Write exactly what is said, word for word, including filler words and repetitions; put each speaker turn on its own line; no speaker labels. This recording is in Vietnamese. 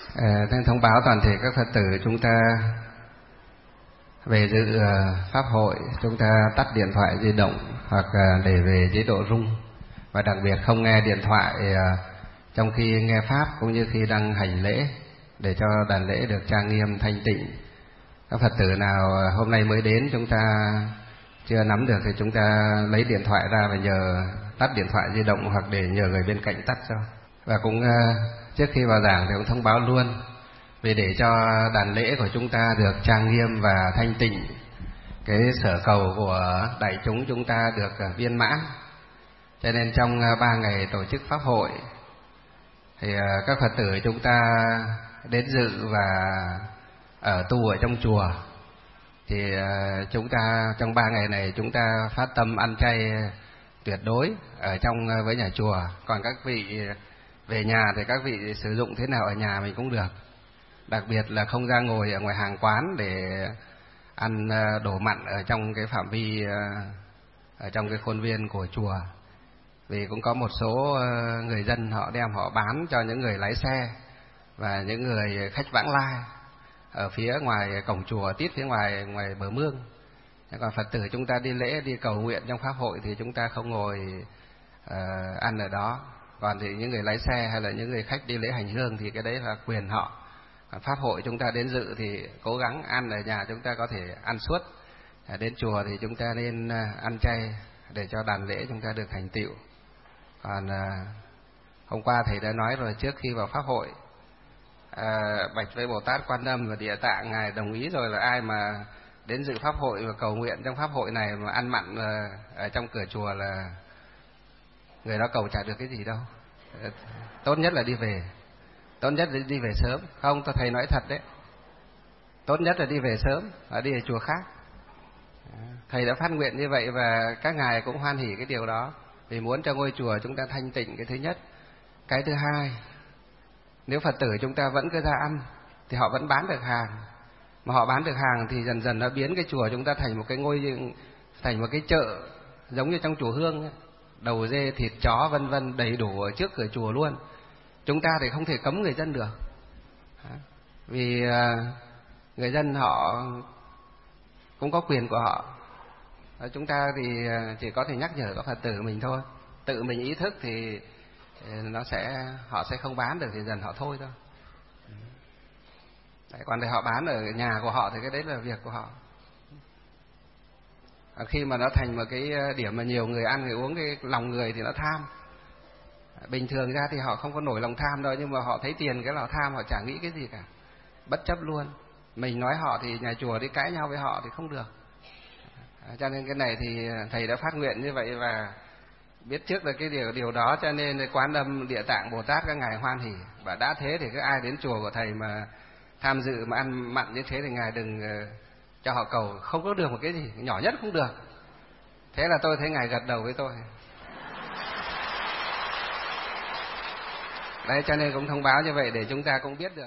À, thông báo toàn thể các Phật tử chúng ta về dự pháp hội, chúng ta tắt điện thoại di động hoặc để về chế độ rung, và đặc biệt không nghe điện thoại trong khi nghe pháp cũng như khi đang hành lễ, để cho đàn lễ được trang nghiêm thanh tịnh. Các Phật tử nào hôm nay mới đến chúng ta chưa nắm được thì chúng ta lấy điện thoại ra và nhờ tắt điện thoại di động hoặc để nhờ người bên cạnh tắt cho. Và cũng trước khi vào giảng thì cũng thông báo luôn, vì để cho đàn lễ của chúng ta được trang nghiêm và thanh tịnh, cái sở cầu của đại chúng chúng ta được viên mãn. Cho nên trong ba ngày tổ chức pháp hội thì các Phật tử chúng ta đến dự và ở tu ở trong chùa, thì chúng ta trong ba ngày này chúng ta phát tâm ăn chay tuyệt đối ở trong với nhà chùa. Còn các vị về nhà thì các vị sử dụng thế nào ở nhà mình cũng được, đặc biệt là không ra ngồi ở ngoài hàng quán để ăn đồ mặn ở trong cái phạm vi, ở trong cái khuôn viên của chùa. Vì cũng có một số người dân họ đem họ bán cho những người lái xe và những người khách vãng lai ở phía ngoài cổng chùa, tít phía ngoài ngoài bờ mương. Còn Phật tử chúng ta đi lễ, đi cầu nguyện trong pháp hội thì chúng ta không ngồi uh, ăn ở đó. Còn thì những người lái xe hay là những người khách đi lễ hành hương thì cái đấy là quyền họ. Còn pháp hội chúng ta đến dự thì cố gắng ăn ở nhà, chúng ta có thể ăn suốt. Đến chùa thì chúng ta nên ăn chay để cho đàn lễ chúng ta được thành tựu. Còn uh, hôm qua thầy đã nói rồi, trước khi vào pháp hội à, bạch với Bồ Tát Quan Âm và Địa Tạng, ngài đồng ý rồi là ai mà đến dự pháp hội và cầu nguyện trong pháp hội này mà ăn mặn ở trong cửa chùa là người đó cầu chả được cái gì đâu. Tốt nhất là đi về, tốt nhất là đi về sớm. Không, tôi thầy nói thật đấy, tốt nhất là đi về sớm và đi ở chùa khác. Thầy đã phát nguyện như vậy và các ngài cũng hoan hỉ cái điều đó, vì muốn cho ngôi chùa chúng ta thanh tịnh, cái thứ nhất. Cái thứ hai, nếu Phật tử chúng ta vẫn cứ ra ăn thì họ vẫn bán được hàng, mà họ bán được hàng thì dần dần nó biến cái chùa chúng ta thành một cái ngôi, thành một cái chợ giống như trong chùa Hương ấy. Đầu dê, thịt chó vân vân đầy đủ ở trước cửa chùa luôn. Chúng ta thì không thể cấm người dân được, vì người dân họ cũng có quyền của họ. Chúng ta thì chỉ có thể nhắc nhở các Phật tử mình thôi, tự mình ý thức thì nó sẽ họ sẽ không bán được thì dần họ thôi thôi. Đấy, còn để họ bán ở nhà của họ thì cái đấy là việc của họ. À, khi mà nó thành một cái điểm mà nhiều người ăn người uống, cái lòng người thì nó tham. Bình thường ra thì họ không có nổi lòng tham đâu, nhưng mà họ thấy tiền cái là tham, họ chả nghĩ cái gì cả, bất chấp luôn. Mình nói họ thì nhà chùa đi cãi nhau với họ thì không được. À, cho nên cái này thì thầy đã phát nguyện như vậy và biết trước là cái điều điều đó, cho nên Quan Âm, Địa Tạng, Bồ Tát các ngài hoan hỉ. Và đã thế thì cứ ai đến chùa của thầy mà tham dự mà ăn mặn như thế thì ngài đừng uh, cho họ cầu, không có được một cái gì, nhỏ nhất cũng được. Thế là tôi thấy ngài gật đầu với tôi. Đấy, cho nên cũng thông báo như vậy để chúng ta cũng biết được.